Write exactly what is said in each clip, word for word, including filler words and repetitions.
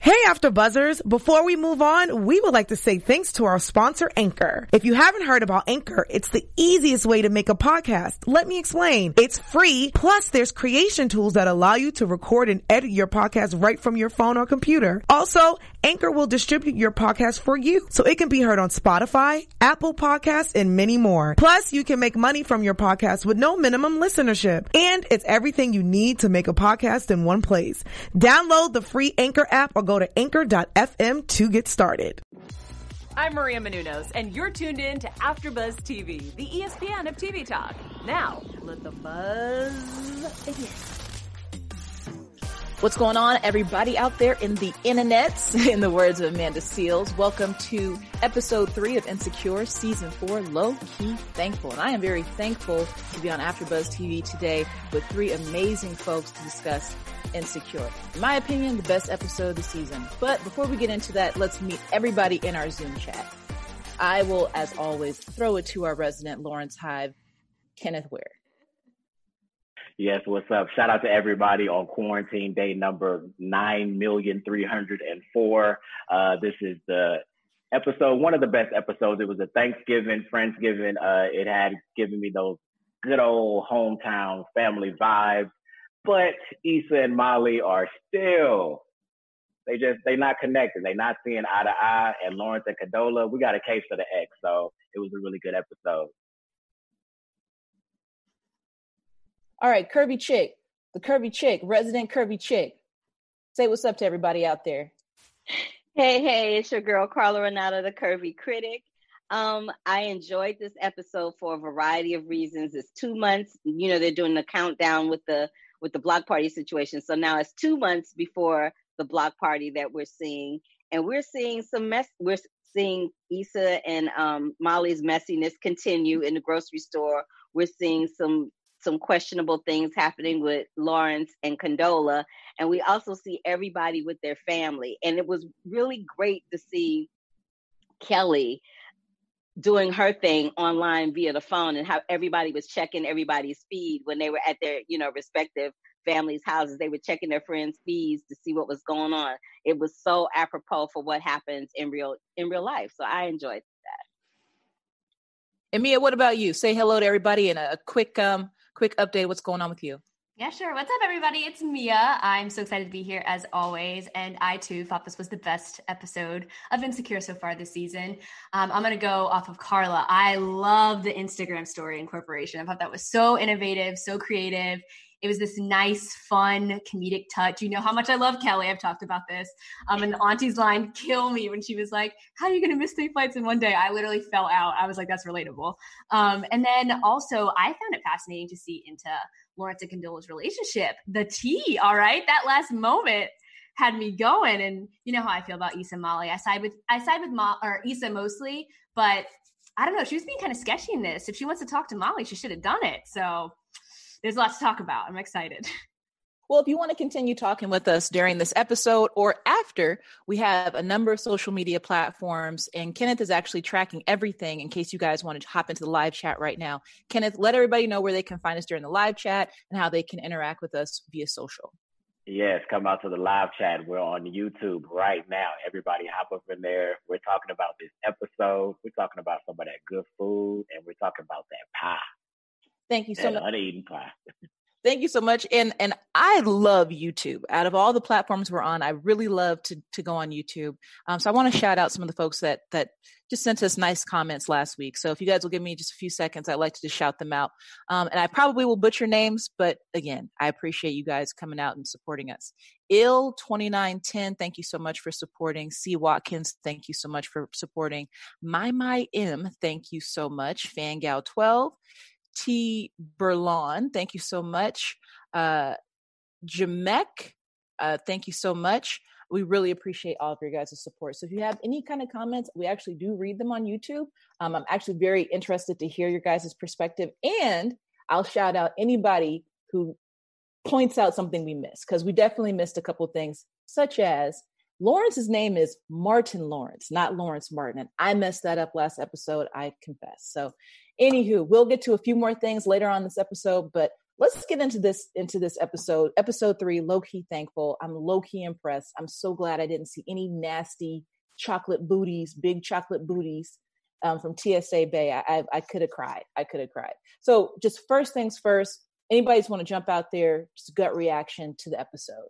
Hey, After Buzzers. Before we move on, we would like to say thanks to our sponsor, Anchor. If you haven't heard about Anchor, it's the easiest way to make a podcast. Let me explain. It's free. Plus, there's creation tools that allow you to record and edit your podcast right from your phone or computer. Also, Anchor will distribute your podcast for you, so it can be heard on Spotify, Apple Podcasts, and many more. Plus, you can make money from your podcast with no minimum listenership. And it's everything you need to make a podcast in one place. Download the free Anchor app or go to anchor dot f m to get started. I'm Maria Menounos, and you're tuned in to AfterBuzz T V, the E S P N of T V talk. Now, let the buzz begin. What's going on, everybody out there in the internets? In the words of Amanda Seales, welcome to episode three of Insecure, season four, Low Key Thankful. And I am very thankful to be on AfterBuzz T V today with three amazing folks to discuss Insecure. In my opinion, the best episode of the season. But before we get into that, let's meet everybody in our Zoom chat. I will, as always, throw it to our resident Lawrence Hive, Kenneth Ware. Yes, what's up? Shout out to everybody on quarantine day number nine million three hundred four. Uh, this is the episode, one of the best episodes. It was a Thanksgiving, Friendsgiving. Uh, it had given me those good old hometown family vibes. But Issa and Molly are still, they just, they not connected. They not seeing eye to eye. And Lawrence and Condola, we got a case for the ex. So it was a really good episode. All right, Curvy Chick, the Curvy Chick, resident Curvy Chick. Say what's up to everybody out there. Hey, hey, it's your girl, Carla Renata, the Curvy Critic. Um, I enjoyed this episode for a variety of reasons. It's two months, you know, they're doing the countdown with the with the block party situation. So now it's two months before the block party that we're seeing. And we're seeing some mess. We're seeing Issa and um, Molly's messiness continue in the grocery store. We're seeing some some questionable things happening with Lawrence and Condola. And we also see everybody with their family. And it was really great to see Kelly doing her thing online via the phone and how everybody was checking everybody's feed when they were at their, you know, respective families' houses. They were checking their friends' feeds to see what was going on. It was so apropos for what happens in real in real life. So I enjoyed that. And Mia, what about you? Say hello to everybody and a quick um quick update. What's going on with you? Yeah, sure. What's up, everybody? It's Mia. I'm so excited to be here as always. And I, too, thought this was the best episode of Insecure so far this season. Um, I'm going to go off of Carla. I love the Instagram story incorporation. I thought that was so innovative, so creative. It was this nice, fun, comedic touch. You know how much I love Kelly. I've talked about this. Um, and the auntie's line kill me when she was like, how are you going to miss three flights in one day? I literally fell out. I was like, that's relatable. Um, and then also, I found it fascinating to see into Lawrence and Condola's relationship. The tea, all right? That last moment had me going. And you know how I feel about Issa and Molly. I side with I side with Mo- or Issa mostly, but I don't know. She was being kind of sketchy in this. If she wants to talk to Molly, she should have done it. So there's lots to talk about. I'm excited. Well, if you want to continue talking with us during this episode or after, we have a number of social media platforms, and Kenneth is actually tracking everything in case you guys want to hop into the live chat right now. Kenneth, let everybody know where they can find us during the live chat and how they can interact with us via social. Yes, come out to the live chat. We're on YouTube right now. Everybody hop up in there. We're talking about this episode. We're talking about some of that good food, and we're talking about that pie. Thank you so much. Uneaten pie. Thank you so much. And and I love YouTube. Out of all the platforms we're on, I really love to to go on YouTube. Um, so I want to shout out some of the folks that that just sent us nice comments last week. So if you guys will give me just a few seconds, I'd like to just shout them out. Um, and I probably will butcher names, but again, I appreciate you guys coming out and supporting us. Ill twenty-nine ten, thank you so much for supporting. C. Watkins, thank you so much for supporting. My My M, thank you so much. Fangal twelve. T. Berlon, thank you so much. Uh, Jamek, uh, thank you so much. We really appreciate all of your guys' support. So if you have any kind of comments, we actually do read them on YouTube. Um, I'm actually very interested to hear your guys' perspective. And I'll shout out anybody who points out something we missed, because we definitely missed a couple of things, such as Lawrence's name is Martin Lawrence, not Lawrence Martin. And I messed that up last episode, I confess. So anywho, we'll get to a few more things later on this episode, but let's get into this, into this episode, episode three, low-key thankful. I'm low-key impressed. I'm so glad I didn't see any nasty chocolate booties, big chocolate booties um, from T S A Bay. I, I, I could have cried. I could have cried. So just first things first, anybody's want to jump out there, just gut reaction to the episode.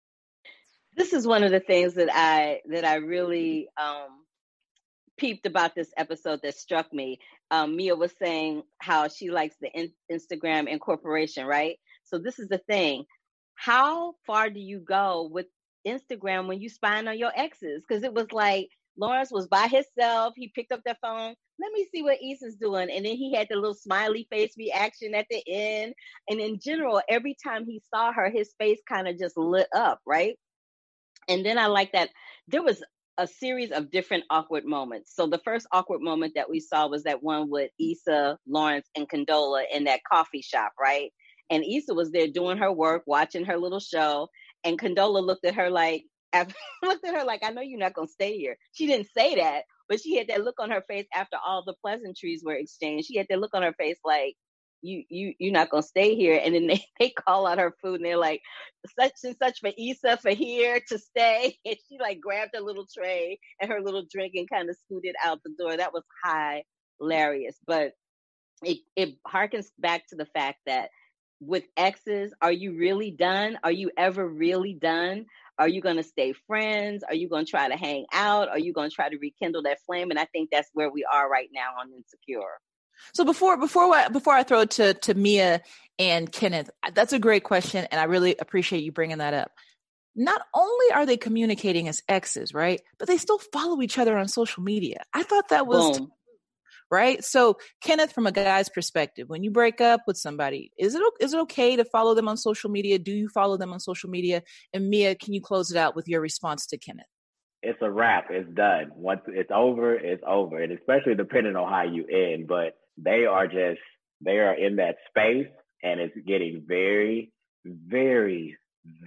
This is one of the things that I, that I really um, peeped about this episode that struck me. Um, Mia was saying how she likes the in- Instagram incorporation, right? So this is the thing. How far do you go with Instagram when you spying on your exes? Because it was like Lawrence was by himself. He picked up that phone. Let me see what Issa's doing. And then he had the little smiley face reaction at the end. And in general, every time he saw her, his face kind of just lit up, right? And then I like that there was a series of different awkward moments. So the first awkward moment that we saw was that one with Issa, Lawrence, and Condola in that coffee shop, right? And Issa was there doing her work, watching her little show. And Condola looked at her like, looked at her like, I know you're not going to stay here. She didn't say that, but she had that look on her face after all the pleasantries were exchanged. She had that look on her face like, you, you, you're not going to stay here. And then they, they call out her food and they're like, such and such for Issa for here to stay. And she like grabbed her little tray and her little drink and kind of scooted out the door. That was hilarious. But it, it harkens back to the fact that with exes, are you really done? Are you ever really done? Are you going to stay friends? Are you going to try to hang out? Are you going to try to rekindle that flame? And I think that's where we are right now on Insecure. So before before I, before I throw it to, to Mia and Kenneth, that's a great question, and I really appreciate you bringing that up. Not only are they communicating as exes, right, but they still follow each other on social media. I thought that was Boom. Right. So Kenneth, from a guy's perspective, when you break up with somebody, is it is it okay to follow them on social media? Do you follow them on social media? And Mia, can you close it out with your response to Kenneth? It's a wrap. It's done. Once it's over, it's over. And especially depending on how you end, but they are just, they are in that space and it's getting very, very,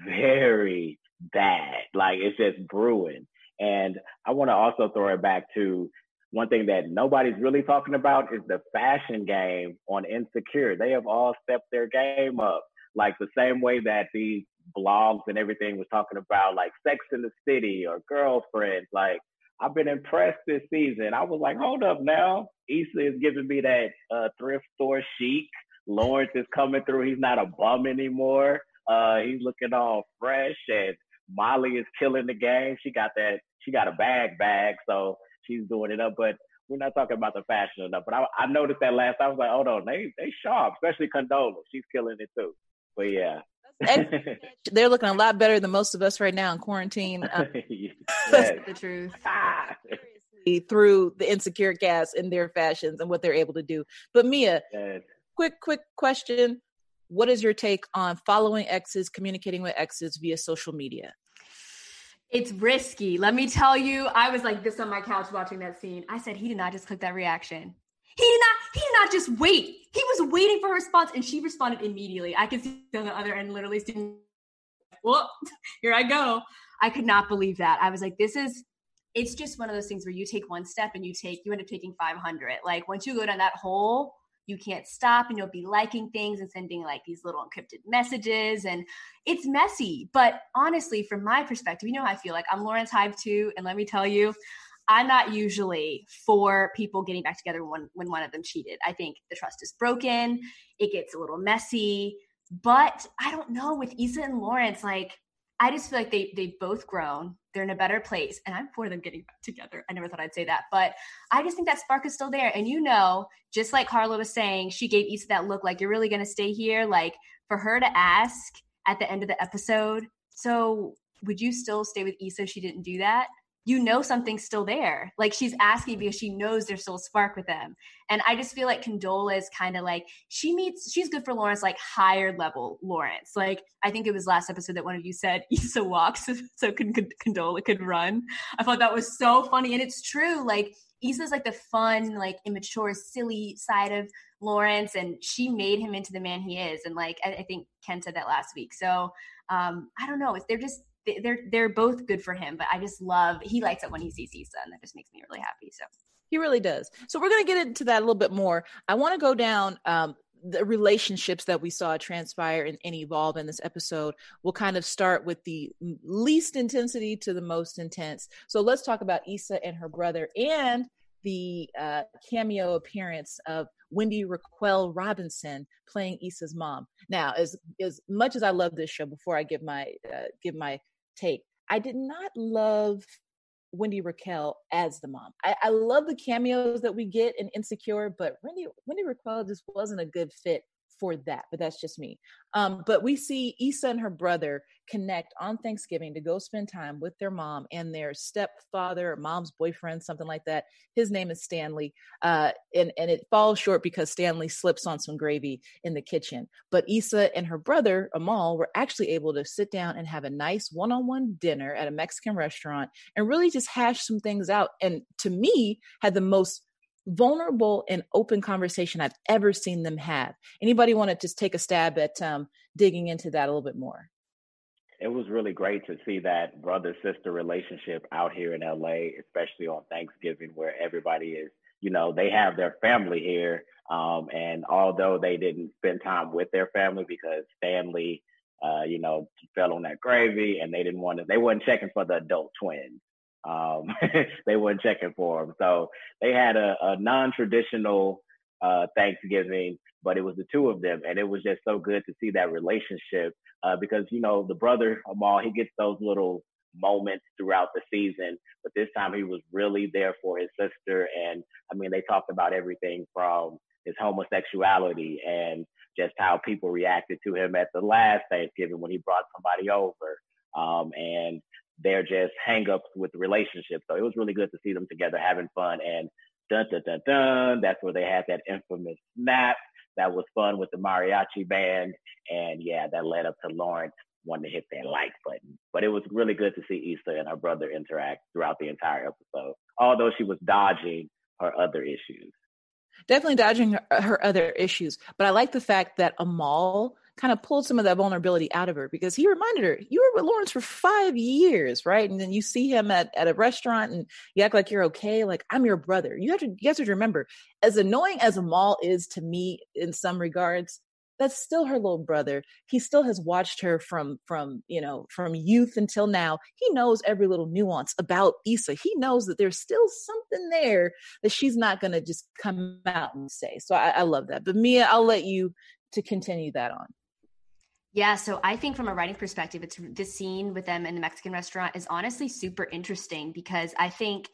very bad. Like it's just brewing. And I want to also throw it back to one thing that nobody's really talking about is the fashion game on Insecure. They have all stepped their game up. Like the same way that these blogs and everything was talking about like Sex in the City or Girlfriends. Like I've been impressed this season. I was like, hold up now. Issa is giving me that uh, thrift store chic. Lawrence is coming through. He's not a bum anymore. Uh, he's looking all fresh. And Molly is killing the game. She got that. She got a bag bag. So she's doing it up. But we're not talking about the fashion enough. But I, I noticed that last time. I was like, hold on. They, they sharp, especially Condola. She's killing it too. But yeah. They're looking a lot better than most of us right now in quarantine. Um, yes. That's the truth. Through the Insecure cast and their fashions and what they're able to do. But Mia, yes. quick, quick question. What is your take on following exes, communicating with exes via social media? It's risky. Let me tell you, I was like this on my couch watching that scene. I said, he did not just click that reaction. He did not, he did not just wait. He was waiting for her response and she responded immediately. I could see on the other end literally seeing, well, here I go. I could not believe that. I was like, this is, it's just one of those things where you take one step and you take, you end up taking five hundred. Like once you go down that hole, you can't stop and you'll be liking things and sending like these little encrypted messages and it's messy. But honestly, from my perspective, you know how I feel like I'm Lawrence Hive too. And let me tell you, I'm not usually for people getting back together when, when one of them cheated. I think the trust is broken. It gets a little messy, but I don't know with Issa and Lawrence, like, I just feel like they, they've both grown. They're in a better place and I'm for them getting back together. I never thought I'd say that, but I just think that spark is still there. And you know, just like Carla was saying, she gave Issa that look like, you're really going to stay here. Like for her to ask at the end of the episode, so would you still stay with Issa if she didn't do that? You know something's still there. Like she's asking because she knows there's still a spark with them. And I just feel like Condola is kind of like, she meets, she's good for Lawrence, like higher level Lawrence. Like I think it was last episode that one of you said Issa walks so Condola could run. I thought that was so funny. And it's true. Like Issa's like the fun, like immature, silly side of Lawrence. And she made him into the man he is. And like, I, I think Ken said that last week. So um, I don't know if they're just, They're they're both good for him, but I just love, he likes it when he sees Issa, and that just makes me really happy. So he really does. So we're going to get into that a little bit more. I want to go down um, the relationships that we saw transpire and, and evolve in this episode. We'll kind of start with the least intensity to the most intense. So let's talk about Issa and her brother and the uh, cameo appearance of Wendy Raquel Robinson playing Issa's mom. Now, as as much as I love this show, before I give my uh, give my take, I did not love Wendy Raquel as the mom. I, I love the cameos that we get in Insecure, but Wendy Wendy Raquel just wasn't a good fit for that. But that's just me. Um, but we see Issa and her brother connect on Thanksgiving to go spend time with their mom and their stepfather, or mom's boyfriend, something like that. His name is Stanley. Uh, and, and it falls short because Stanley slips on some gravy in the kitchen. But Issa and her brother, Amal, were actually able to sit down and have a nice one-on-one dinner at a Mexican restaurant and really just hash some things out. And to me, had the most vulnerable and open conversation I've ever seen them have. Anybody want to just take a stab at um, digging into that a little bit more? It was really great to see that brother-sister relationship out here in L A, especially on Thanksgiving, where everybody is, you know, they have their family here. Um, and although they didn't spend time with their family because Stanley, uh, you know, fell on that gravy and they didn't want to, they weren't checking for the adult twins. Um, they weren't checking for them. So they had a, a non-traditional uh, Thanksgiving, but it was the two of them. And it was just so good to see that relationship uh, because, you know, the brother, Amal, he gets those little moments throughout the season, but this time he was really there for his sister. And I mean, they talked about everything from his homosexuality and just how people reacted to him at the last Thanksgiving when he brought somebody over. Um, and they're just hang-ups with the relationship. So it was really good to see them together having fun. And dun, dun, dun, dun, that's where they had that infamous snap. That was fun with the mariachi band. And yeah, that led up to Lawrence wanting to hit that like button. But it was really good to see Issa and her brother interact throughout the entire episode, although she was dodging her other issues. Definitely dodging her, her other issues. But I like the fact that Amal kind of pulled some of that vulnerability out of her because he reminded her, you were with Lawrence for five years, right? And then you see him at, at a restaurant and you act like you're okay. Like, I'm your brother. You have to, you have to remember, as annoying as Amal is to me in some regards, that's still her little brother. He still has watched her from, from, you know, from youth until now. He knows every little nuance about Issa. He knows that there's still something there that she's not going to just come out and say. So I, I love that. But Mia, I'll let you to continue that on. Yeah, so I think from a writing perspective, it's this scene with them in the Mexican restaurant is honestly super interesting because I think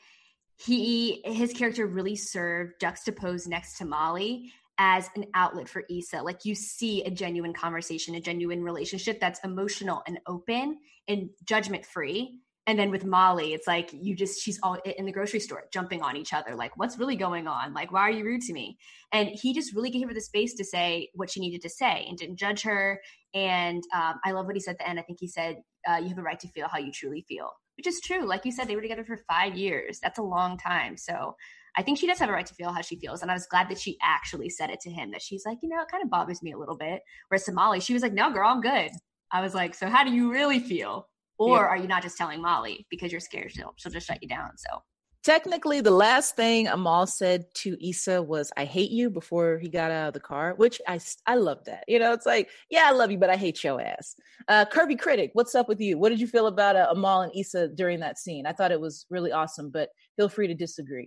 he his character really served juxtaposed next to Molly as an outlet for Issa. Like, you see a genuine conversation, a genuine relationship that's emotional and open and judgment free. And then with Molly, it's like you just, she's all in the grocery store jumping on each other. Like, what's really going on? Like, why are you rude to me? And he just really gave her the space to say what she needed to say and didn't judge her. And um, I love what he said at the end. I think he said, uh, you have a right to feel how you truly feel, which is true. Like you said, they were together for five years. That's a long time. So I think she does have a right to feel how she feels. And I was glad that she actually said it to him, that she's like, you know, it kind of bothers me a little bit. Whereas Molly, she was like, no, girl, I'm good. I was like, so how do you really feel? Or yeah. Are you not just telling Molly because you're scared she'll, she'll just shut you down? So technically, the last thing Amal said to Issa was, I hate you, before he got out of the car, which I, I love that. You know, it's like, yeah, I love you, but I hate your ass. Uh, Curvy Critic, what's up with you? What did you feel about uh, Amal and Issa during that scene? I thought it was really awesome, but feel free to disagree.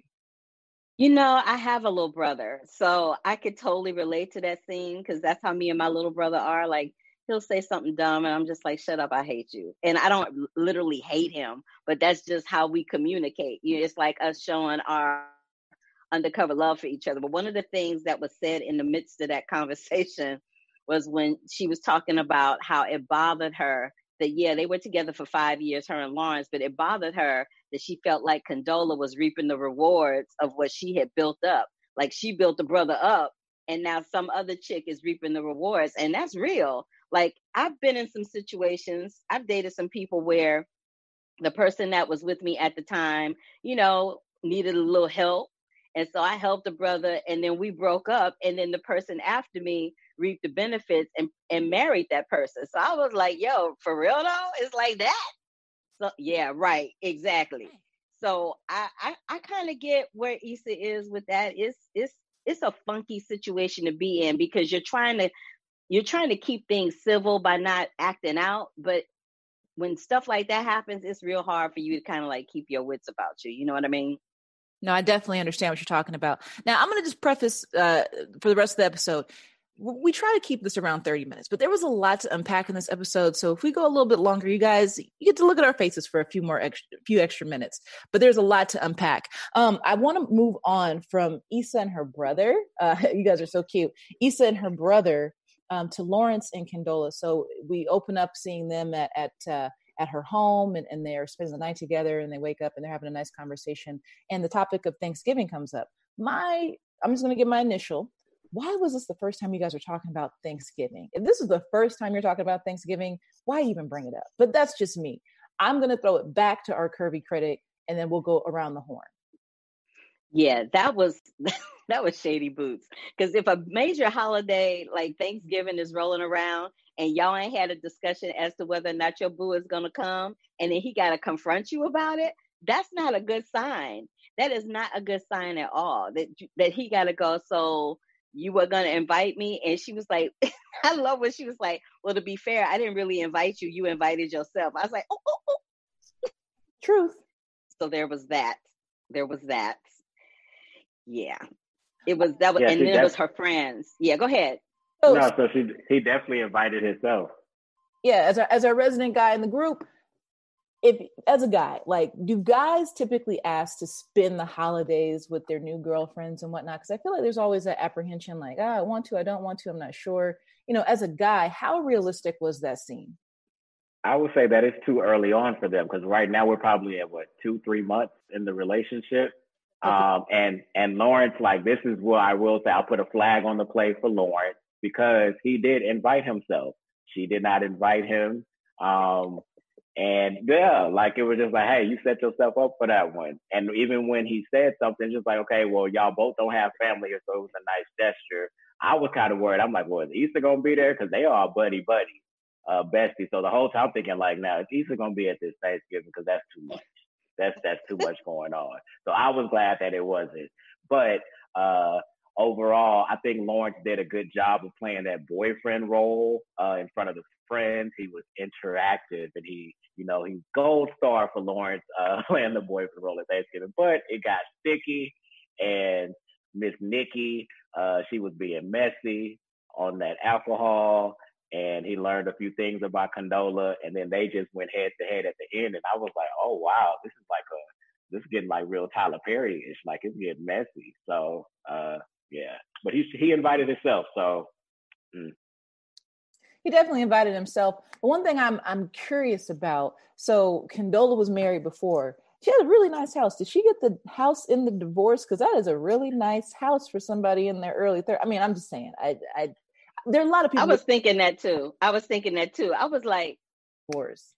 You know, I have a little brother, so I could totally relate to that scene because that's how me and my little brother are. Like, he'll say something dumb and I'm just like, shut up, I hate you. And I don't literally hate him, but that's just how we communicate. You know, it's like us showing our undercover love for each other. But one of the things that was said in the midst of that conversation was when she was talking about how it bothered her that, yeah, they were together for five years, her and Lawrence, but it bothered her that she felt like Condola was reaping the rewards of what she had built up. Like, she built the brother up and now some other chick is reaping the rewards. And that's real. Like, I've been in some situations, I've dated some people where the person that was with me at the time, you know, needed a little help. And so I helped the brother and then we broke up. And then the person after me reaped the benefits and, and married that person. So I was like, yo, for real though? It's like that? So yeah, right. Exactly. So I, I, I kind of get where Issa is with that. It's, it's, it's a funky situation to be in because you're trying to you're trying to keep things civil by not acting out, but when stuff like that happens, it's real hard for you to kind of like keep your wits about you. You know what I mean? No, I definitely understand what you're talking about. Now, I'm going to just preface uh, for the rest of the episode. We try to keep this around thirty minutes, but there was a lot to unpack in this episode. So if we go a little bit longer, you guys, you get to look at our faces for a few more extra, few extra minutes, but there's a lot to unpack. Um, I want to move on from Issa and her brother. Uh, you guys are so cute. Issa and her brother um, to Lawrence and Condola. So we open up seeing them at, at, uh, at her home and, and they're spending the night together and they wake up and they're having a nice conversation. And the topic of Thanksgiving comes up. My, I'm just going to give my initial. Why was this the first time you guys are talking about Thanksgiving? If this is the first time you're talking about Thanksgiving, why even bring it up? But that's just me. I'm going to throw it back to our curvy critic and then we'll go around the horn. Yeah, that was that was shady boots. Because if a major holiday like Thanksgiving is rolling around and y'all ain't had a discussion as to whether or not your boo is going to come and then he got to confront you about it, that's not a good sign. That is not a good sign at all. That that he got to go, so you were going to invite me? And she was like, I love when she was like, well, to be fair, I didn't really invite you. You invited yourself. I was like, oh, oh, oh. Truth. So there was that. There was that. Yeah. It was, that was, yeah, and then def- it was her friends. Yeah, go ahead. No, so she, he definitely invited himself. Yeah, as our, as our resident guy in the group, if as a guy, like, do guys typically ask to spend the holidays with their new girlfriends and whatnot? Because I feel like there's always that apprehension, like, ah, I want to, I don't want to, I'm not sure. You know, as a guy, how realistic was that scene? I would say that it's too early on for them because right now we're probably at what two, three months in the relationship. Okay. Um, and and Lawrence, like, this is what I will say. I'll put a flag on the play for Lawrence because he did invite himself. She did not invite him. Um, And yeah, like it was just like, hey, you set yourself up for that one. And even when he said something, just like, okay, well, y'all both don't have family, so it was a nice gesture. I was kind of worried. I'm like, well, is Issa gonna be there? Because they are buddy buddy, uh, bestie. So the whole time I'm thinking like, now is Issa gonna be at this Thanksgiving? Because that's too much. That's that's too much going on. So I was glad that it wasn't. But uh, overall, I think Lawrence did a good job of playing that boyfriend role uh, in front of the friends. He was interactive, and he, you know, he's gold star for Lawrence uh, playing the boyfriend role at Thanksgiving. But it got sticky, and Miss Nikki, uh, she was being messy on that alcohol, and he learned a few things about Condola, and then they just went head to head at the end, and I was like, oh wow, this is like a, this is getting like real Tyler Perry-ish, like it's getting messy. So uh, yeah, but he he invited himself, so. Mm. He definitely invited himself. But one thing I'm I'm curious about, so Condola was married before. She had a really nice house. Did she get the house in the divorce? Because that is a really nice house for somebody in their early thirties. I mean, I'm just saying. I, I, there are a lot of people. I was thinking that too. I was thinking that too. I was like, divorce.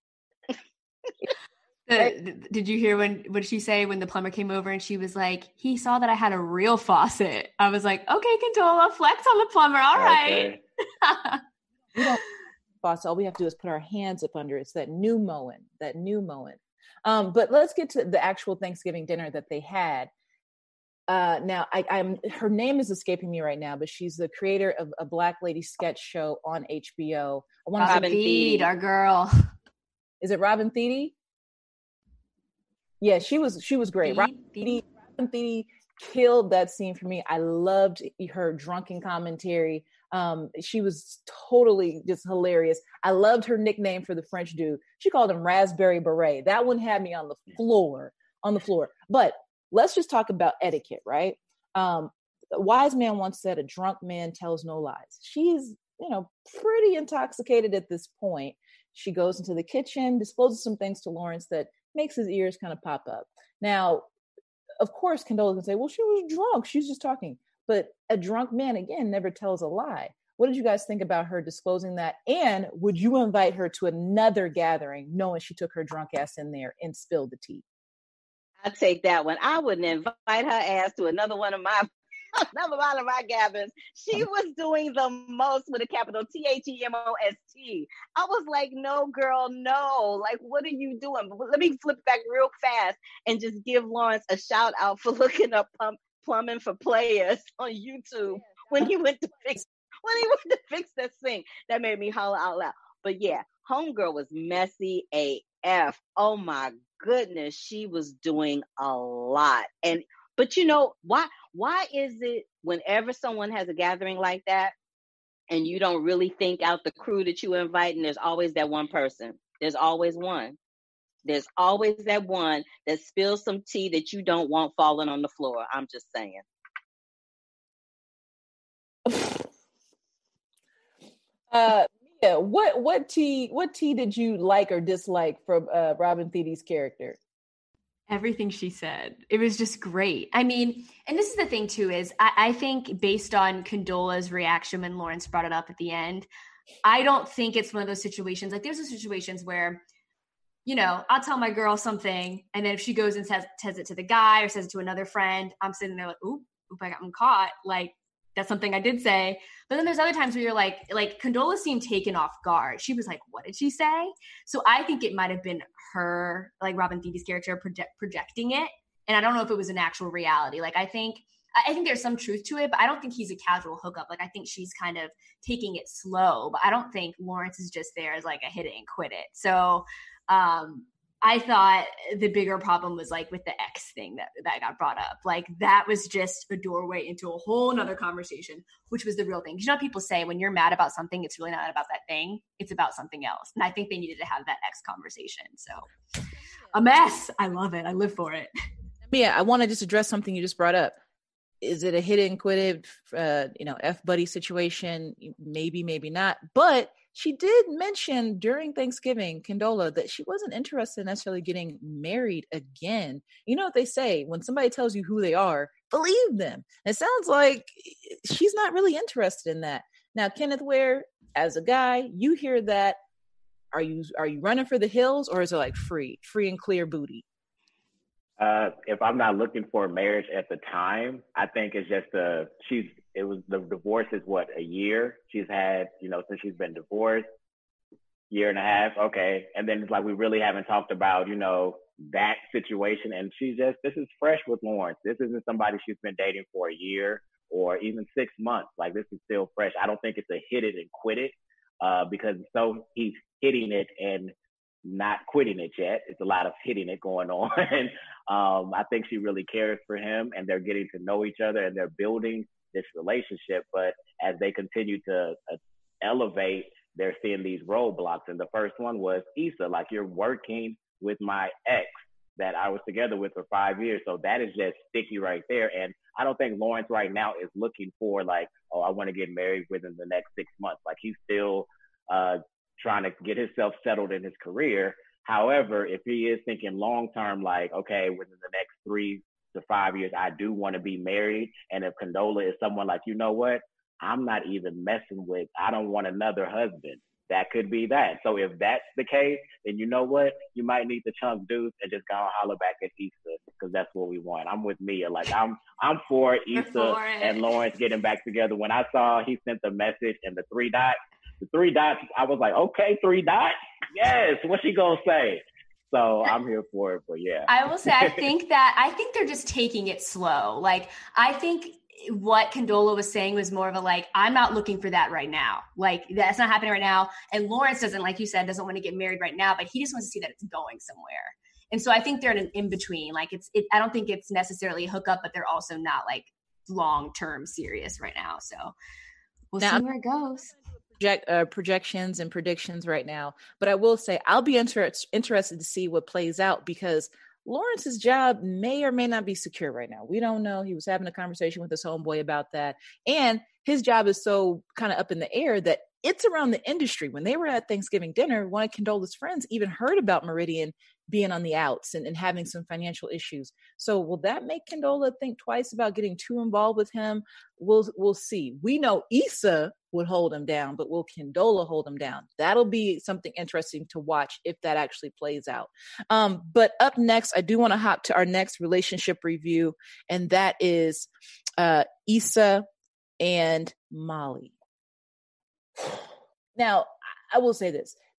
The, did you hear when, what did she say when the plumber came over and she was like, he saw that I had a real faucet. I was like, okay, Condola, flex on the plumber. All right. Okay. We don't boss. All we have to do is put our hands up under it. It's that new mowing, that new mowing. Um, but let's get to the actual Thanksgiving dinner that they had. Uh, now, I, I'm her name is escaping me right now, but she's the creator of a Black Lady sketch show on H B O. I want to Robin Thede, our girl. Is it Robin Thede? Yeah, she was. She was great. Thede, Robin Thede, Robin Thede killed that scene for me. I loved her drunken commentary. Um, she was totally just hilarious. I loved her nickname for the French dude. She called him Raspberry Beret. That one had me on the floor, on the floor. But let's just talk about etiquette, right? Um, a wise man once said, a drunk man tells no lies. She's, you know, pretty intoxicated at this point. She goes into the kitchen, discloses some things to Lawrence that makes his ears kind of pop up. Now, of course, Condola can say, well, she was drunk. She's just talking. But a drunk man, again, never tells a lie. What did you guys think about her disclosing that? And would you invite her to another gathering knowing she took her drunk ass in there and spilled the tea? I'd take that one. I wouldn't invite her ass to another one of my another one of my gatherings. She was doing the most with a capital T H E M O S T. I was like, no, girl, no. Like, what are you doing? Let me flip back real fast and just give Lawrence a shout out for looking up pump plumbing for players on YouTube when he went to fix when he went to fix that sink. That made me holler out loud. But yeah, homegirl was messy A F. Oh my goodness, she was doing a lot. And but you know why? Why is it whenever someone has a gathering like that, and you don't really think out the crew that you invite, and there's always that one person. There's always one. There's always that one that spills some tea that you don't want falling on the floor. I'm just saying. Uh, yeah. What what tea what tea did you like or dislike from uh, Robin Thede character? Everything she said. It was just great. I mean, and this is the thing too, is I, I think based on Condola's reaction when Lawrence brought it up at the end, I don't think it's one of those situations. Like there's those situations where, you know, I'll tell my girl something, and then if she goes and says, says it to the guy or says it to another friend, I'm sitting there like, oop, oop, I got him caught. Like, that's something I did say. But then there's other times where you're like, like Condola seemed taken off guard. She was like, what did she say? So I think it might have been her, like Robin Thede's character project, projecting it. And I don't know if it was an actual reality. Like, I think, I think there's some truth to it, but I don't think he's a casual hookup. Like, I think she's kind of taking it slow, but I don't think Lawrence is just there as like a hit it and quit it. So um, I thought the bigger problem was like with the ex thing that, that got brought up. Like that was just a doorway into a whole nother conversation, which was the real thing. You know, people say when you're mad about something, it's really not about that thing. It's about something else. And I think they needed to have that ex conversation. So a mess. I love it. I live for it. Yeah. I want to just address something you just brought up. Is it a hit and quit it, uh, you know, F buddy situation? Maybe, maybe not. But she did mention during Thanksgiving, Condola, that she wasn't interested in necessarily getting married again. You know what they say, when somebody tells you who they are, believe them. And it sounds like she's not really interested in that. Now, Kenneth Ware, as a guy, you hear that. Are you are you running for the hills, or is it like free, free and clear booty? Uh, if I'm not looking for marriage at the time, I think it's just a, she's, it was, the divorce is what, a year she's had, you know, since she's been divorced, year and a half. Okay. And then it's like, we really haven't talked about, you know, that situation. And she's just, this is fresh with Lawrence. This isn't somebody she's been dating for a year or even six months. Like this is still fresh. I don't think it's a hit it and quit it, uh, because so he's hitting it and not quitting it yet. It's a lot of hitting it going on. um, I think she really cares for him, and they're getting to know each other and they're building this relationship. But as they continue to uh, elevate, they're seeing these roadblocks. And the first one was Issa, like, you're working with my ex that I was together with for five years. So that is just sticky right there. And I don't think Lawrence right now is looking for like, oh, I want to get married within the next six months. Like he's still, uh, trying to get himself settled in his career. However, if he is thinking long-term, like, okay, within the next three to five years, I do want to be married. And if Condola is someone like, you know what, I'm not even messing with, I don't want another husband. That could be that. So if that's the case, then you know what, you might need to chunk dudes and just go and holler back at Issa, because that's what we want. I'm with Mia. Like I'm, I'm for Issa for and Lawrence getting back together. When I saw he sent the message and the three dots, The three dots, I was like, okay, three dots? Yes, what's she gonna say? So I'm here for it, but yeah. I will say, I think that, I think they're just taking it slow. Like, I think what Condola was saying was more of a like, I'm not looking for that right now. Like, that's not happening right now. And Lawrence doesn't, like you said, doesn't want to get married right now, but he just wants to see that it's going somewhere. And so I think they're in an in-between. Like, it's, it, I don't think it's necessarily a hookup, but they're also not like long-term serious right now. So we'll now, see where it goes. Project, uh, projections and predictions right now, but I will say I'll be inter- interested to see what plays out, because Lawrence's job may or may not be secure right now. We don't know. He was having a conversation with his homeboy about that, and his job is so kind of up in the air that it's around the industry. When they were at Thanksgiving dinner, one of Condola's friends even heard about Meridian being on the outs and, and having some financial issues. So will that make Condola think twice about getting too involved with him? We'll we'll see. We know Issa would hold him down, but will Condola hold him down? That'll be something interesting to watch if that actually plays out. Um, but up next, I do want to hop to our next relationship review, and that is uh, Issa and Molly. Now, I will say this.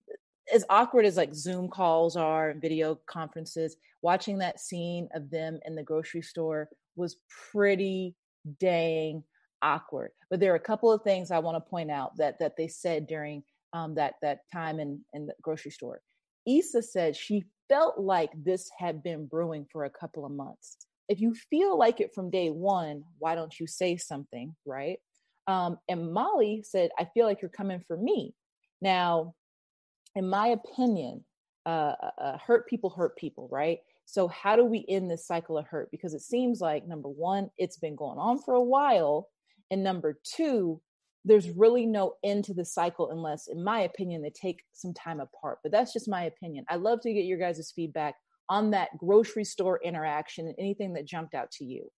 as awkward as like Zoom calls are and video conferences, watching that scene of them in the grocery store was pretty dang awkward. But there are a couple of things I want to point out that that they said during um, that that time in, in the grocery store. Issa said she felt like this had been brewing for a couple of months. If you feel like it from day one, why don't you say something, right? Um, and Molly said, I feel like you're coming for me. Now, in my opinion, uh, uh, hurt people hurt people, right? So how do we end this cycle of hurt? Because it seems like, number one, it's been going on for a while. And number two, there's really no end to the cycle unless, in my opinion, they take some time apart. But that's just my opinion. I'd love to get your guys' feedback on that grocery store interaction and anything that jumped out to you.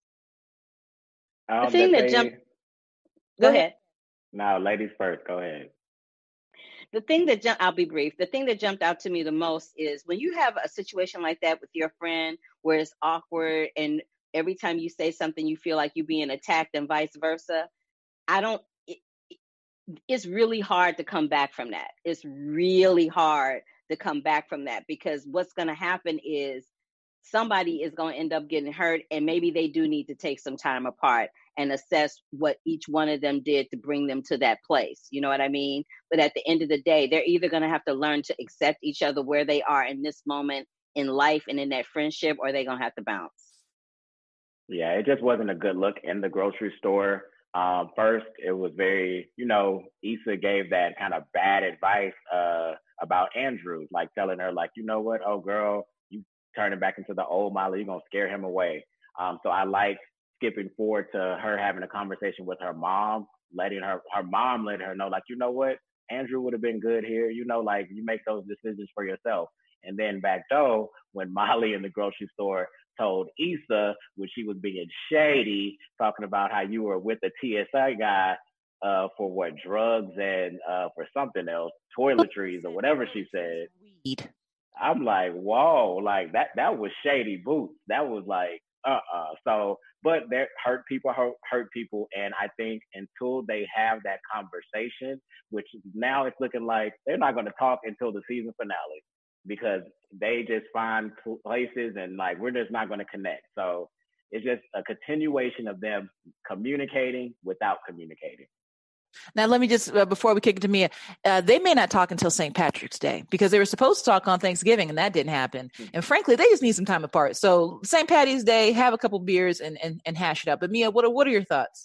Um, the thing that, that jumped... Go, go ahead. ahead. No, ladies first. Go ahead. The thing that jumped, I'll be brief. The thing that jumped out to me the most is when you have a situation like that with your friend where it's awkward and every time you say something, you feel like you're being attacked and vice versa. I don't, it, it's really hard to come back from that. It's really hard to come back from that because what's going to happen is somebody is going to end up getting hurt and maybe they do need to take some time apart and assess what each one of them did to bring them to that place. You know what I mean? But at the end of the day, they're either going to have to learn to accept each other where they are in this moment in life and in that friendship, or they're going to have to bounce. Yeah, it just wasn't a good look in the grocery store. Um, first, it was very, you know, Issa gave that kind of bad advice uh, about Andrew, like telling her, like, you know what, oh, girl, you turning back into the old Molly, you're going to scare him away. Um, so I like skipping forward to her having a conversation with her mom, letting her, her mom let her know, like, you know what, Andrew would have been good here. You know, like, you make those decisions for yourself. And then back though, when Molly in the grocery store told Issa when she was being shady, talking about how you were with the T S A guy uh, for what, drugs and uh, for something else, toiletries or whatever she said. Weed. I'm like, whoa, like that, that was shady boots. That was like, uh-uh. So, but they're hurt people, hurt, hurt people. And I think until they have that conversation, which now it's looking like they're not going to talk until the season finale because they just find places and like, we're just not going to connect. So it's just a continuation of them communicating without communicating. Now, let me just, uh, before we kick it to Mia, uh, they may not talk until Saint Patrick's Day because they were supposed to talk on Thanksgiving and that didn't happen. Mm-hmm. And frankly, they just need some time apart. So Saint Patty's Day, have a couple beers and, and, and hash it out. But Mia, what are, what are your thoughts?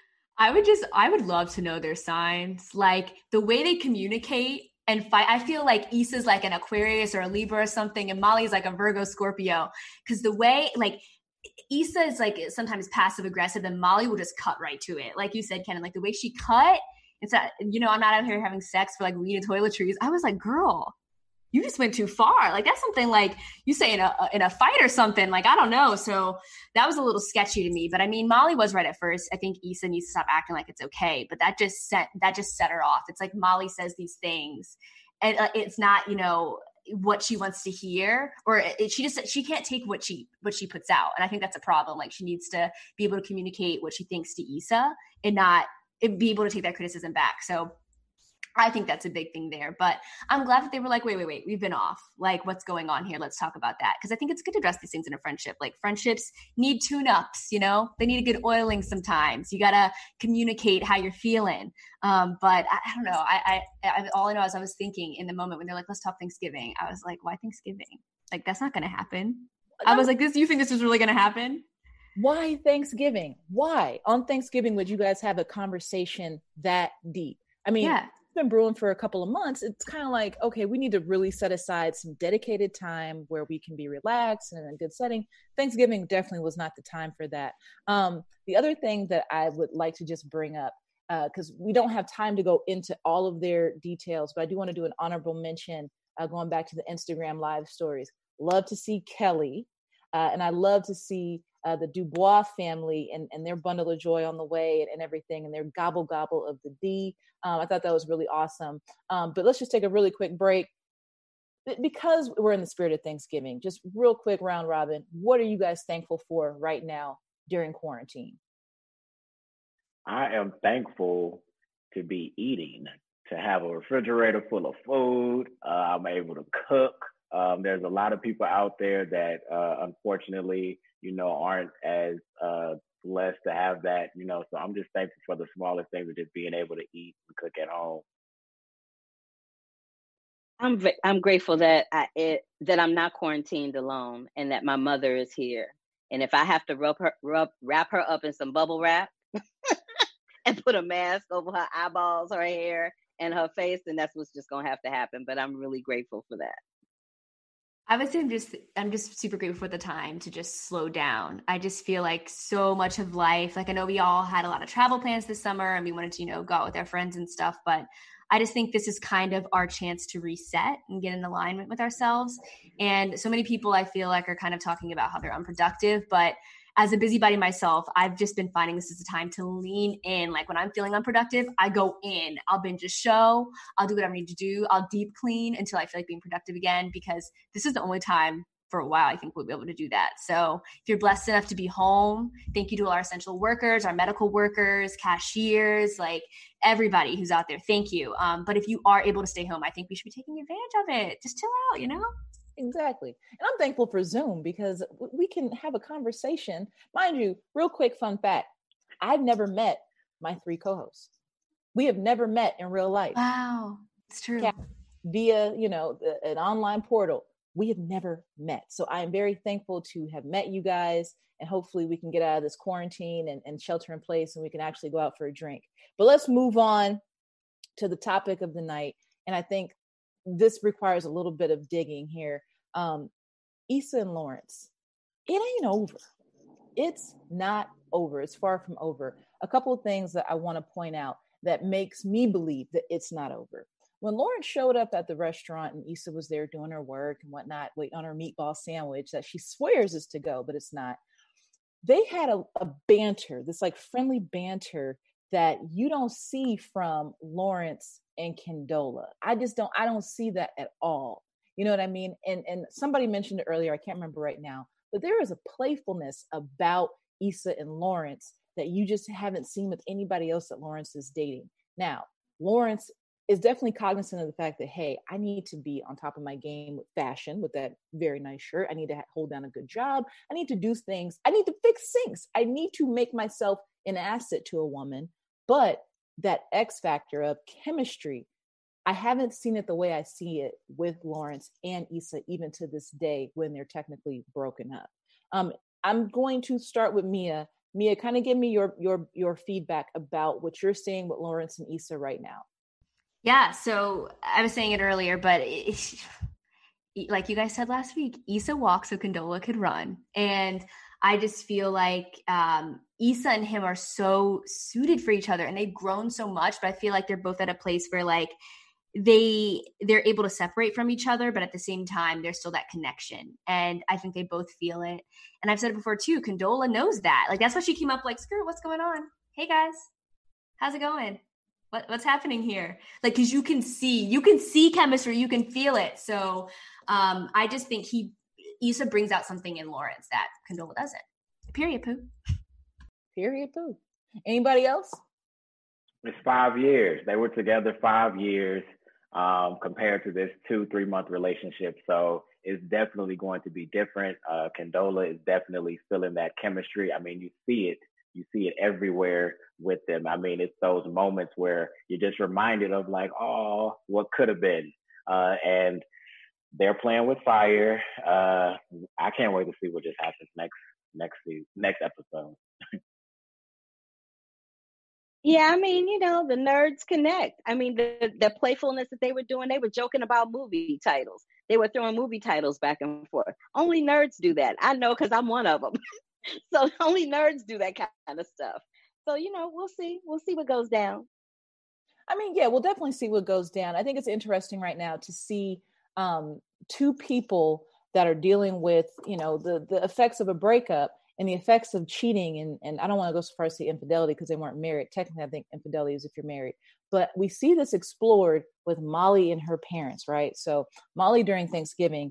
I would just, I would love to know their signs, like the way they communicate and fight. I feel like Issa's like an Aquarius or a Libra or something. And Molly's like a Virgo Scorpio. Cause the way like, Issa is like sometimes passive aggressive and Molly will just cut right to it. Like you said, Kenan, like the way she cut, it's that, you know, I'm not out here having sex for like weed and toiletries. I was like, girl, you just went too far. Like that's something like you say in a, in a fight or something, like, I don't know. So that was a little sketchy to me, but I mean, Molly was right at first. I think Issa needs to stop acting like it's okay, but that just set, that just set her off. It's like Molly says these things and uh, it's not, you know, what she wants to hear, or it, she just, she can't take what she, what she puts out. And I think that's a problem. Like she needs to be able to communicate what she thinks to Issa and not be able to take that criticism back. So I think that's a big thing there, but I'm glad that they were like, wait, wait, wait, we've been off. Like what's going on here? Let's talk about that. Cause I think it's good to address these things in a friendship. Like friendships need tune-ups, you know, they need a good oiling sometimes. You got to communicate how you're feeling. Um, but I, I don't know. I, I, I, all I know is I was thinking in the moment when they're like, let's talk Thanksgiving. I was like, why Thanksgiving? Like, that's not going to happen. I was like, this, you think this is really going to happen? Why Thanksgiving? Why on Thanksgiving would you guys have a conversation that deep? I mean, yeah. Been brewing for a couple of months. It's kind of like, okay, we need to really set aside some dedicated time where we can be relaxed and in a good setting. Thanksgiving definitely was not the time for that. Um, the other thing that I would like to just bring up, because uh, we don't have time to go into all of their details, but I do want to do an honorable mention uh, going back to the Instagram live stories. Love to see Kelly. Uh, and I love to see uh, the Dubois family and, and their bundle of joy on the way and, and everything, and their gobble gobble of the D. Um, I thought that was really awesome. Um, but let's just take a really quick break. Because we're in the spirit of Thanksgiving, just real quick round robin, what are you guys thankful for right now during quarantine? I am thankful to be eating to have a refrigerator full of food. Uh, I'm able to cook. Um, there's a lot of people out there that, uh, unfortunately, you know, aren't as uh, blessed to have that, you know. So I'm just thankful for the smallest things of just being able to eat and cook at home. I'm v- I'm grateful that I it, that I'm not quarantined alone, and that my mother is here. And if I have to rub her, rub, wrap her up in some bubble wrap and put a mask over her eyeballs, her hair, and her face, then that's what's just gonna have to happen. But I'm really grateful for that. I would say I'm just I'm just super grateful for the time to just slow down. I just feel like so much of life, like I know we all had a lot of travel plans this summer and we wanted to, you know, go out with our friends and stuff, but I just think this is kind of our chance to reset and get in alignment with ourselves. And so many people I feel like are kind of talking about how they're unproductive, but as a busybody myself, I've just been finding this is a time to lean in. Like when I'm feeling unproductive, I go in. I'll binge a show. I'll do whatever I need to do. I'll deep clean until I feel like being productive again, because this is the only time for a while I think we'll be able to do that. So if you're blessed enough to be home, thank you to all our essential workers, our medical workers, cashiers, like everybody who's out there. Thank you. Um, but if you are able to stay home, I think we should be taking advantage of it. Just chill out, you know? Exactly. And I'm thankful for Zoom because we can have a conversation. Mind you, real quick fun fact, I've never met my three co-hosts. We have never met in real life. Wow, it's true. Via, you know, the, an online portal. We have never met. So I am very thankful to have met you guys, and hopefully we can get out of this quarantine and, and shelter in place and we can actually go out for a drink. But let's move on to the topic of the night. And I think this requires a little bit of digging here. Um, Issa and Lawrence, it ain't over. It's not over. It's far from over. A couple of things that I want to point out that makes me believe that it's not over. When Lawrence showed up at the restaurant and Issa was there doing her work and whatnot, waiting on her meatball sandwich that she swears is to go, but it's not. They had a, a banter, this like friendly banter that you don't see from Lawrence and Condola. I just don't, I don't see that at all. You know what I mean? And and somebody mentioned it earlier, I can't remember right now, but there is a playfulness about Issa and Lawrence that you just haven't seen with anybody else that Lawrence is dating. Now, Lawrence is definitely cognizant of the fact that, hey, I need to be on top of my game with fashion, with that very nice shirt. I need to hold down a good job. I need to do things. I need to fix sinks. I need to make myself an asset to a woman. But that X factor of chemistry, I haven't seen it the way I see it with Lawrence and Issa, even to this day when they're technically broken up. Um, I'm going to start with Mia. Mia, kind of give me your your your feedback about what you're seeing with Lawrence and Issa right now. Yeah, so I was saying it earlier, but it, like you guys said last week, Issa walks so Condola could run. And I just feel like um, Issa and him are so suited for each other and they've grown so much, but I feel like they're both at a place where like they, they're able to separate from each other, but at the same time, there's still that connection. And I think they both feel it. And I've said it before too, Condola knows that. Like, that's why she came up like, screw it, what's going on? Hey guys, how's it going? What, what's happening here? Like, cause you can see, you can see chemistry, you can feel it. So um, I just think he, Issa brings out something in Lawrence that Condola doesn't. Period, poo. Period, poo. Anybody else? It's five years. They were together five years um, compared to this two, three month relationship. So it's definitely going to be different. Uh, Condola is definitely feeling that chemistry. I mean, you see it. You see it everywhere with them. I mean, it's those moments where you're just reminded of like, oh, what could have been. Uh, and they're playing with fire. Uh, I can't wait to see what just happens next next season, next episode. Yeah, I mean, you know, the nerds connect. I mean, the the playfulness that they were doing, they were joking about movie titles. They were throwing movie titles back and forth. Only nerds do that. I know because I'm one of them. So only nerds do that kind of stuff. So, you know, we'll see. We'll see what goes down. I mean, yeah, we'll definitely see what goes down. I think it's interesting right now to see um, two people that are dealing with, you know, the, the effects of a breakup and the effects of cheating. And, and I don't want to go so far as to say infidelity because they weren't married. Technically, I think infidelity is if you're married. But we see this explored with Molly and her parents, right? So Molly during Thanksgiving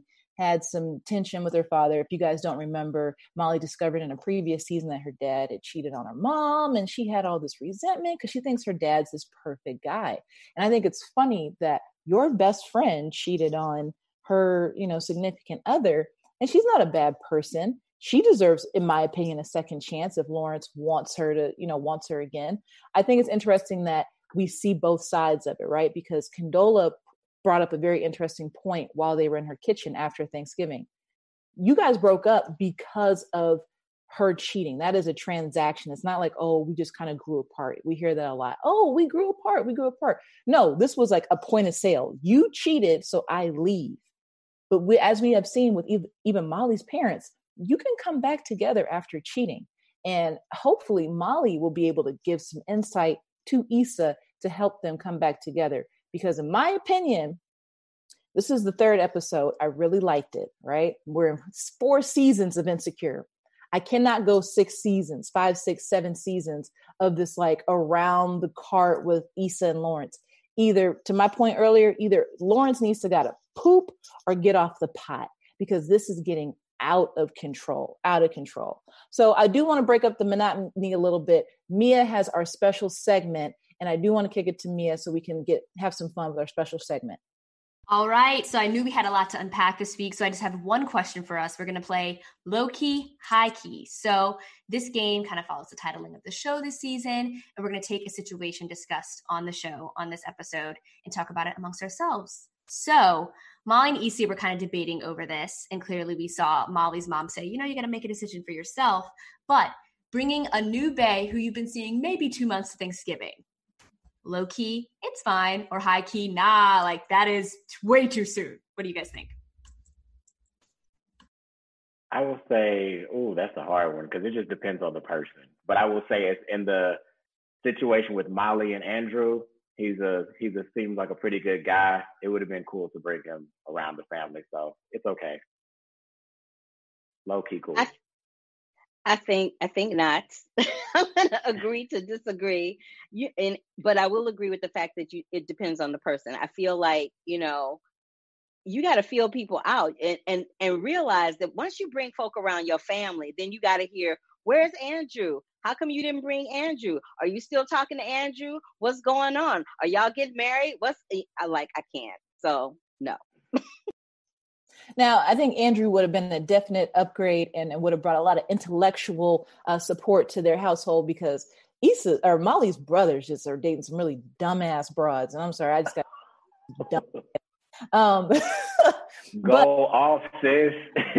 had some tension with her father. If you guys don't remember, Molly discovered in a previous season that her dad had cheated on her mom, and she had all this resentment because she thinks her dad's this perfect guy. And I think it's funny that your best friend cheated on her, you know, significant other, and she's not a bad person. She deserves, in my opinion, a second chance if Lawrence wants her to, you know, wants her again. I think it's interesting that we see both sides of it, right? Because Condola brought up a very interesting point while they were in her kitchen after Thanksgiving. You guys broke up because of her cheating. That is a transaction. It's not like, oh, we just kind of grew apart. We hear that a lot. Oh, we grew apart. We grew apart. No, this was like a point of sale. You cheated, so I leave. But we, as we have seen with even, even Molly's parents, you can come back together after cheating. And hopefully Molly will be able to give some insight to Issa to help them come back together. Because in my opinion, this is the third episode. I really liked it, right? We're in four seasons of Insecure. I cannot go six seasons, five, six, seven seasons of this like around the cart with Issa and Lawrence. Either, to my point earlier, either Lawrence needs to gotta poop or get off the pot, because this is getting out of control, out of control. So I do want to break up the monotony a little bit. Mia has our special segment, and I do want to kick it to Mia so we can get have some fun with our special segment. All right. So I knew we had a lot to unpack this week. So I just have one question for us. We're going to play low key, high key. So this game kind of follows the titling of the show this season. And we're going to take a situation discussed on the show, on this episode, and talk about it amongst ourselves. So Molly and Issa were kind of debating over this. And clearly we saw Molly's mom say, you know, you got to make a decision for yourself. But bringing a new bae who you've been seeing maybe two months to Thanksgiving. Low key, it's fine. Or high key, nah, like that is way too soon. What do you guys think? I will say, oh, that's a hard one because it just depends on the person. But I will say it's in the situation with Molly and Andrew. He's a he's a seems like a pretty good guy. It would have been cool to bring him around the family, so it's okay. Low key cool. I, I think I think not. I'm gonna agree to disagree. You and but I will agree with the fact that you it depends on the person. I feel like, you know, you got to feel people out and, and and realize that once you bring folk around your family, then you got to hear, where's Andrew? How come you didn't bring Andrew? Are you still talking to Andrew? What's going on? Are y'all getting married? What's I like? I can't. So no. Now, I think Andrew would have been a definite upgrade and would have brought a lot of intellectual uh, support to their household, because Issa or Molly's brothers just are dating some really dumbass broads. And I'm sorry, I just got dumb. Um, Go but, off, sis.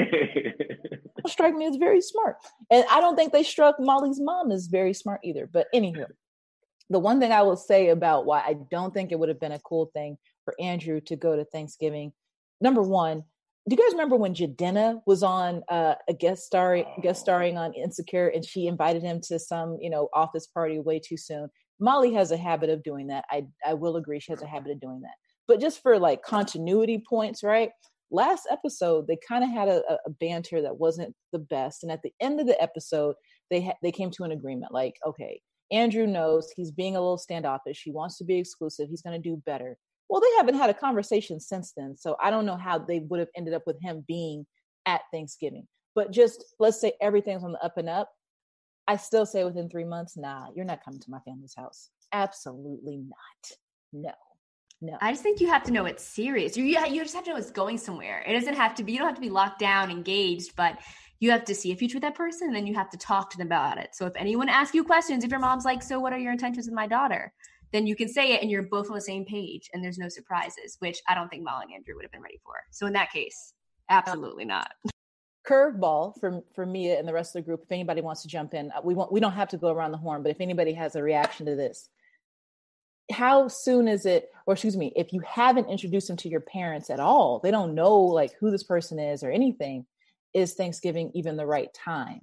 Strike me as very smart. And I don't think they struck Molly's mom as very smart either. But anywho, the one thing I will say about why I don't think it would have been a cool thing for Andrew to go to Thanksgiving. Number one, do you guys remember when Jadena was on uh, a guest starring guest starring on Insecure, and she invited him to some, you know, office party way too soon? Molly has a habit of doing that. I I will agree, she has a habit of doing that. But just for like continuity points, right? Last episode, they kind of had a, a banter that wasn't the best, and at the end of the episode, they ha- they came to an agreement. Like, okay, Andrew knows he's being a little standoffish. He wants to be exclusive. He's going to do better. Well, they haven't had a conversation since then. So I don't know how they would have ended up with him being at Thanksgiving. But just let's say everything's on the up and up. I still say within three months, nah, you're not coming to my family's house. Absolutely not. No, no. I just think you have to know it's serious. You, you just have to know it's going somewhere. It doesn't have to be, you don't have to be locked down, engaged, but you have to see a future with that person, and then you have to talk to them about it. So if anyone asks you questions, if your mom's like, so what are your intentions with my daughter? Then you can say it and you're both on the same page and there's no surprises, which I don't think Molly and Andrew would have been ready for. So in that case, absolutely not. Curveball for, for Mia and the rest of the group. If anybody wants to jump in, we want, we don't have to go around the horn, but if anybody has a reaction to this, how soon is it, or excuse me, if you haven't introduced them to your parents at all, they don't know like who this person is or anything, is Thanksgiving even the right time?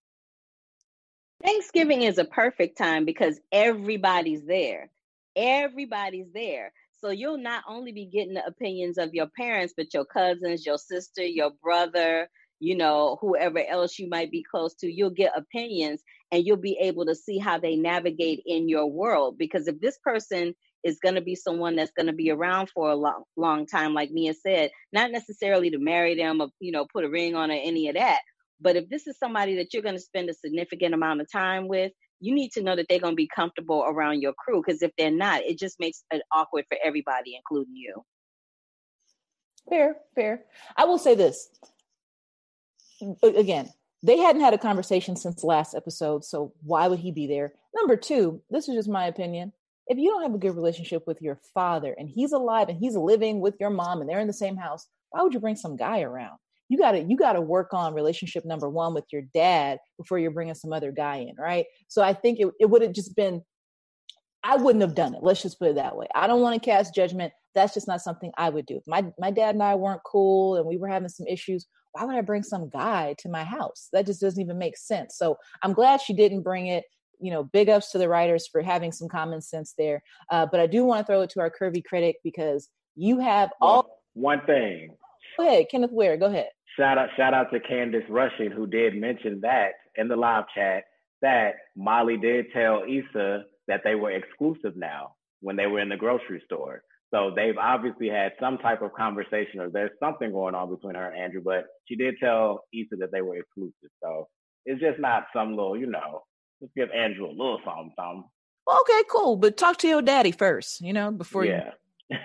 Thanksgiving is a perfect time because everybody's there. Everybody's there. So you'll not only be getting the opinions of your parents, but your cousins, your sister, your brother, you know, whoever else you might be close to. You'll get opinions and you'll be able to see how they navigate in your world. Because if this person is going to be someone that's going to be around for a long, long time, like Mia said, not necessarily to marry them or, you know, put a ring on or any of that. But if this is somebody that you're going to spend a significant amount of time with, you need to know that they're going to be comfortable around your crew. Because if they're not, it just makes it awkward for everybody, including you. Fair, fair. I will say this. Again, they hadn't had a conversation since last episode, so why would he be there? Number two, this is just my opinion. If you don't have a good relationship with your father and he's alive and he's living with your mom and they're in the same house, why would you bring some guy around? You gotta, you gotta work on relationship number one with your dad before you're bringing some other guy in, right? So I think it, it would have just been, I wouldn't have done it. Let's just put it that way. I don't want to cast judgment. That's just not something I would do. My my dad and I weren't cool and we were having some issues. Why would I bring some guy to my house? That just doesn't even make sense. So I'm glad she didn't bring it. You know, big ups to the writers for having some common sense there. Uh, but I do want to throw it to our curvy critic because you have all. One thing. Go ahead, Kenneth Ware. Go ahead. Shout out, shout out to Candace Rushing, who did mention that in the live chat that Molly did tell Issa that they were exclusive now when they were in the grocery store. So they've obviously had some type of conversation, or there's something going on between her and Andrew, but she did tell Issa that they were exclusive. So it's just not some little, you know, let's give Andrew a little something, something. Well, okay, cool. But talk to your daddy first, you know, before yeah. you.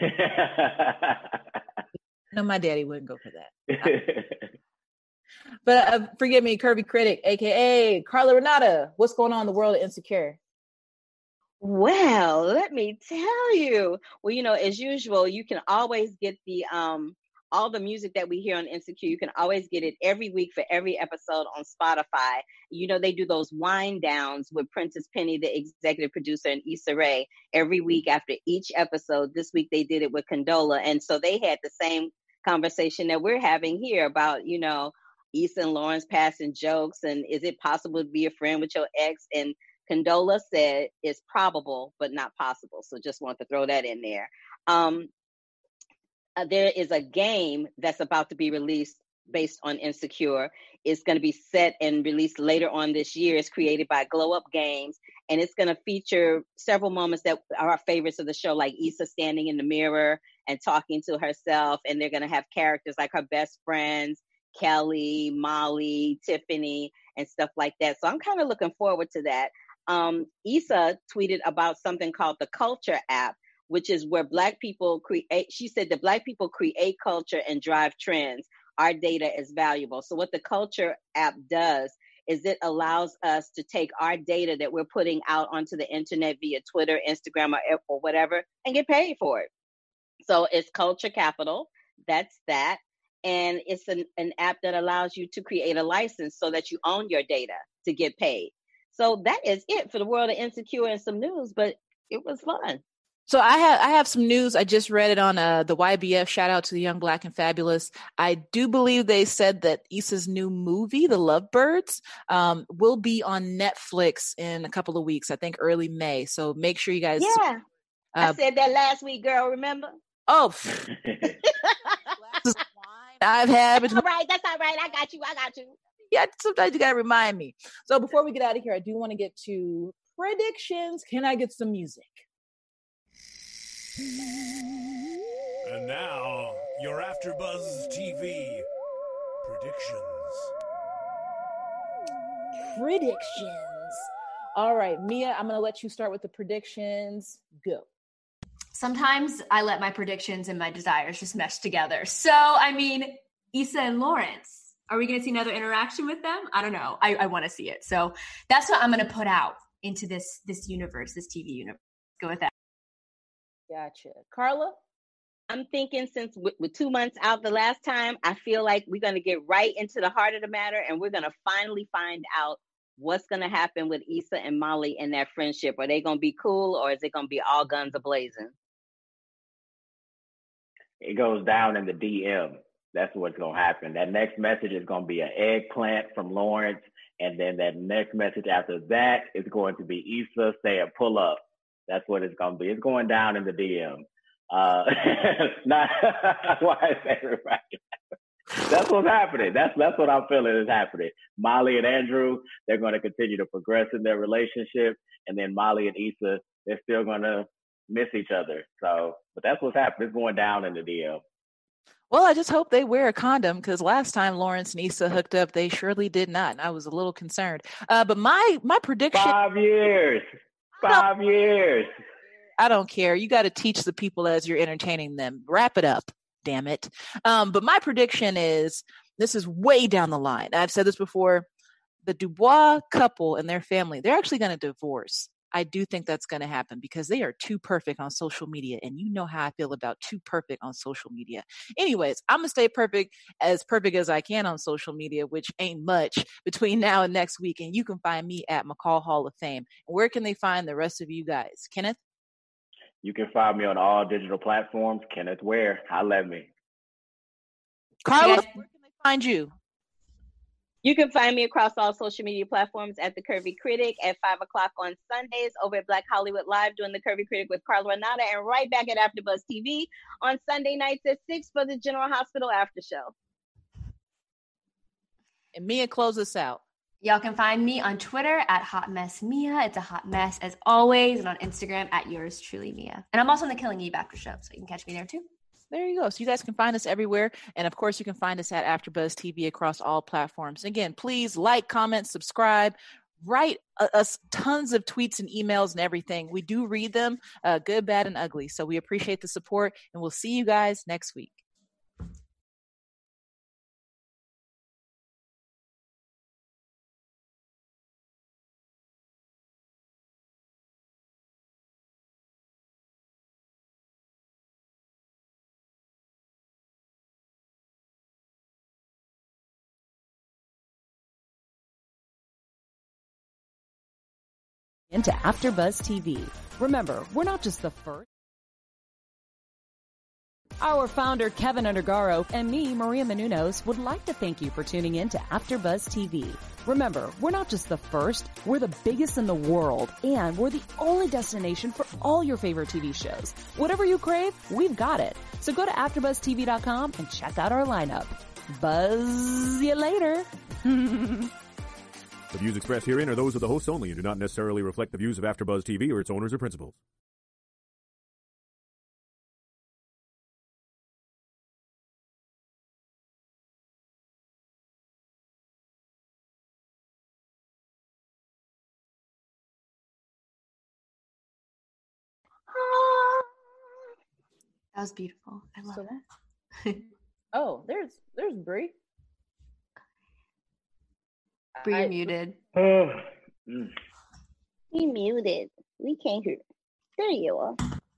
No, my daddy wouldn't go for that. I... But uh, forgive me, Curvy Critic, A K A Carla Renata. What's going on in the world of Insecure? Well, let me tell you. Well, you know, as usual, you can always get the um all the music that we hear on Insecure. You can always get it every week for every episode on Spotify. You know, they do those wind downs with Prentice Penny, the executive producer, and Issa Rae every week after each episode. This week they did it with Condola. And so they had the same conversation that we're having here about, you know, Issa and Lawrence passing jokes and is it possible to be a friend with your ex? And Condola said it's probable, but not possible. So just want to throw that in there. Um, uh, there is a game that's about to be released based on Insecure. It's going to be set and released later on this year. It's created by Glow Up Games, and it's going to feature several moments that are our favorites of the show, like Issa standing in the mirror and talking to herself. And they're going to have characters like her best friends, Kelly, Molly, Tiffany, and stuff like that. So I'm kind of looking forward to that. Um, Issa tweeted about something called the Culture app, which is where Black people create, she said that Black people create culture and drive trends. Our data is valuable. So what the Culture app does is it allows us to take our data that we're putting out onto the internet via Twitter, Instagram, or, or whatever, and get paid for it. So it's Culture Capital. That's that. And it's an, an app that allows you to create a license so that you own your data to get paid. So that is it for the world of Insecure and some news, but it was fun. So I have I have some news. I just read it on uh, the Y B F. Shout out to the Young Black and Fabulous. I do believe they said that Issa's new movie, The Lovebirds, um, will be on Netflix in a couple of weeks. I think early May. So make sure you guys. Yeah, uh, I said that last week, girl. Remember? Oh. I've had. That's all right. That's all right. I got you. I got you. Yeah, sometimes you gotta remind me. So before we get out of here, I do want to get to predictions. Can I get some music? And now, your AfterBuzz T V predictions. Predictions. All right, Mia, I'm going to let you start with the predictions. Go. Sometimes I let my predictions and my desires just mesh together. So, I mean, Issa and Lawrence. Are we going to see another interaction with them? I don't know. I, I want to see it. So that's what I'm going to put out into this this universe, this T V universe. Go with that. Gotcha. Carla? I'm thinking since with, with two months out the last time, I feel like we're going to get right into the heart of the matter and we're going to finally find out what's going to happen with Issa and Molly and their friendship. Are they going to be cool or is it going to be all guns a-blazing? It goes down in the D M. That's what's going to happen. That next message is going to be an eggplant from Lawrence. And then that next message after that is going to be Issa saying, pull up. That's what it's going to be. It's going down in the D M. Uh, not why is everybody? That's what's happening. That's that's what I'm feeling is happening. Molly and Andrew, they're going to continue to progress in their relationship. And then Molly and Issa, they're still going to miss each other. So, but that's what's happening. It's going down in the D M. Well, I just hope they wear a condom because last time Lawrence and Issa hooked up, they surely did not. And I was a little concerned. Uh, but my my prediction. Five years. Five years. I don't care. You got to teach the people as you're entertaining them. Wrap it up, damn it. Um, but my prediction is, this is way down the line. I've said this before. The Dubois couple and their family, they're actually going to divorce. I do think that's going to happen because they are too perfect on social media. And you know how I feel about too perfect on social media. Anyways, I'm going to stay perfect, as perfect as I can on social media, which ain't much between now and next week. And you can find me at McCall Hall of Fame. Where can they find the rest of you guys? Kenneth? You can find me on all digital platforms. Kenneth Ware. Holla at me. Carla, where can they find you? You can find me across all social media platforms at The Curvy Critic at five o'clock on Sundays over at Black Hollywood Live doing The Curvy Critic with Carla Renata, and right back at AfterBuzz T V on Sunday nights at six for the General Hospital After Show. And Mia, close us out. Y'all can find me on Twitter at Hot Mess Mia. It's a hot mess as always. And on Instagram at yours truly, Mia. And I'm also on the Killing Eve after show, so you can catch me there too. There you go. So you guys can find us everywhere. And of course, you can find us at AfterBuzz T V across all platforms. Again, please like, comment, subscribe, write us tons of tweets and emails and everything. We do read them, uh, good, bad, and ugly. So we appreciate the support, and we'll see you guys next week. Into AfterBuzz T V. Remember, we're not just the first. Our founder, Kevin Undergaro, and me, Maria Menounos, would like to thank you for tuning in to AfterBuzz T V. Remember, we're not just the first, we're the biggest in the world, and we're the only destination for all your favorite T V shows. Whatever you crave, we've got it. So go to after buzz T V dot com and check out our lineup. Buzz you later. The views expressed herein are those of the hosts only and do not necessarily reflect the views of AfterBuzz T V or its owners or principals. That was beautiful. I love So- it. Oh, there's there's Bree. Bree, you're I- muted. Mm. He muted. We can't hear. There you are.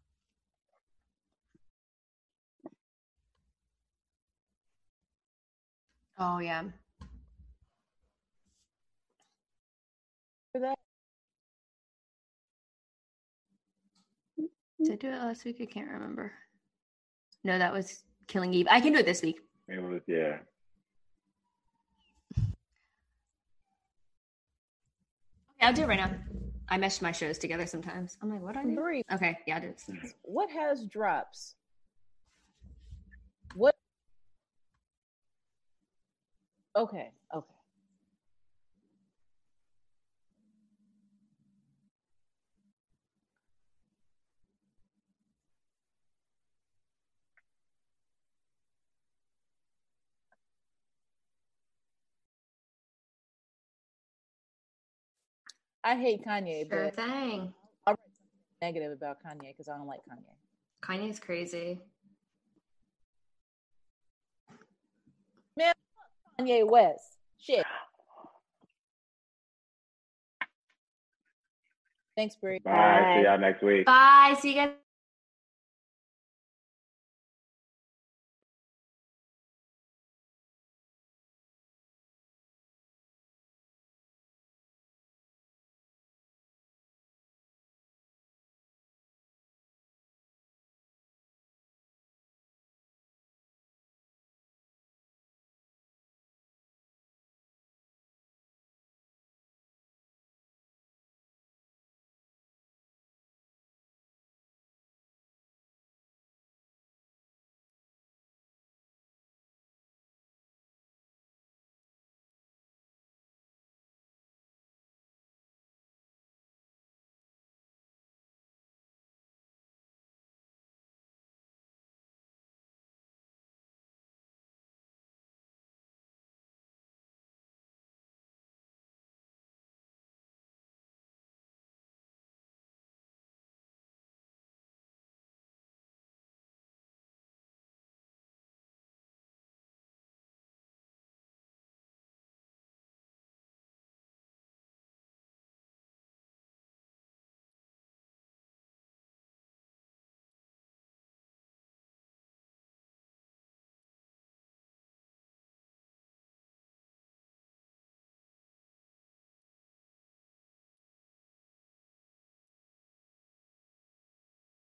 Oh, yeah. For that. Did I do it last week? I can't remember. No, that was Killing Eve. I can do it this week. It was, yeah. Okay, I'll do it right now. I mesh my shows together sometimes. I'm like, what do I do? Bree, Okay, yeah, I'll do it. what has drops? What? Okay, okay. I hate Kanye, Sure but thing. I'll write something negative about Kanye because I don't like Kanye. Kanye's crazy. Man, fuck Kanye West. Shit. Thanks, Bree. All right. See y'all next week. Bye. See you guys.